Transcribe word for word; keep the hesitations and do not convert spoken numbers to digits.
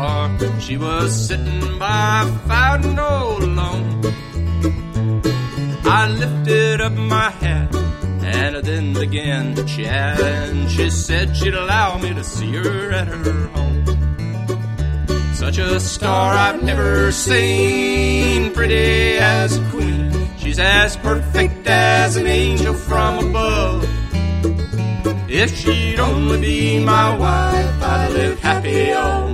star. She was sitting by a fountain all alone. I lifted up my hat and then began to chat, and she said she'd allow me to see her at her home. Such a star I've never seen, pretty as a queen. She's as perfect as an angel from above. If she'd only be my wife, I'd live happy always.